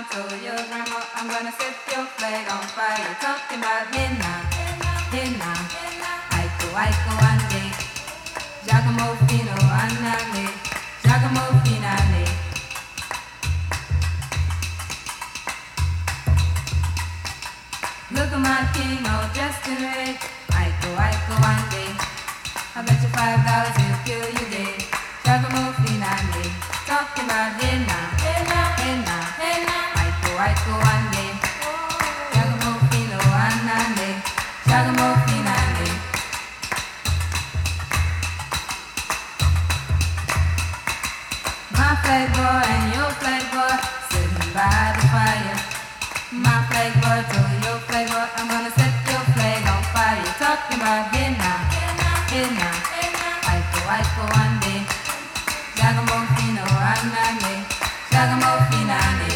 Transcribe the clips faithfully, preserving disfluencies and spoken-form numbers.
grandma told your grandma, I'm gonna set your flag on fire. Talking about henna, henna, aiko, aiko, ande. Giacomo Fino, anane, Giacomo Finane. Look at my king all dressed in red. Aiko, aiko, ande. I bet you five dollars he'll kill you dead. Giacomo Finane. Talking about henna, henna, henna, henna. Aiko, aiko, ande. Giacomo Fino, anane, Giacomo Finane. My flag boy and your flag boy sitting by the fire. My flag boy told your flag boy, I'm gonna set your flag on fire. Talking about henna, henna, aiko, aiko, ande. Giacomo Fino, anane, Giacomo Finane.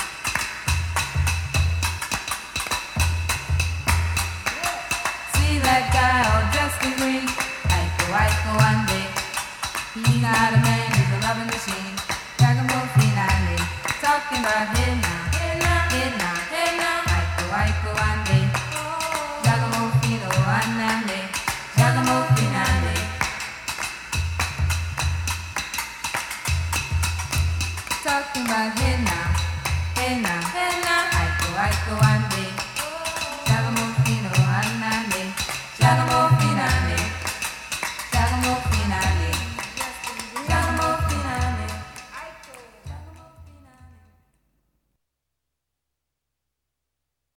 See that guy all dressed in green, aiko, aiko, ande. He's not a man, he's a loving machine. Giacomo Finane, talking about henna, henna, henna, henna, aiko, aiko, ande. Giacomo Fino, anane, Giacomo Finane. Talking about henna, henna, henna, aiko, aiko, ande.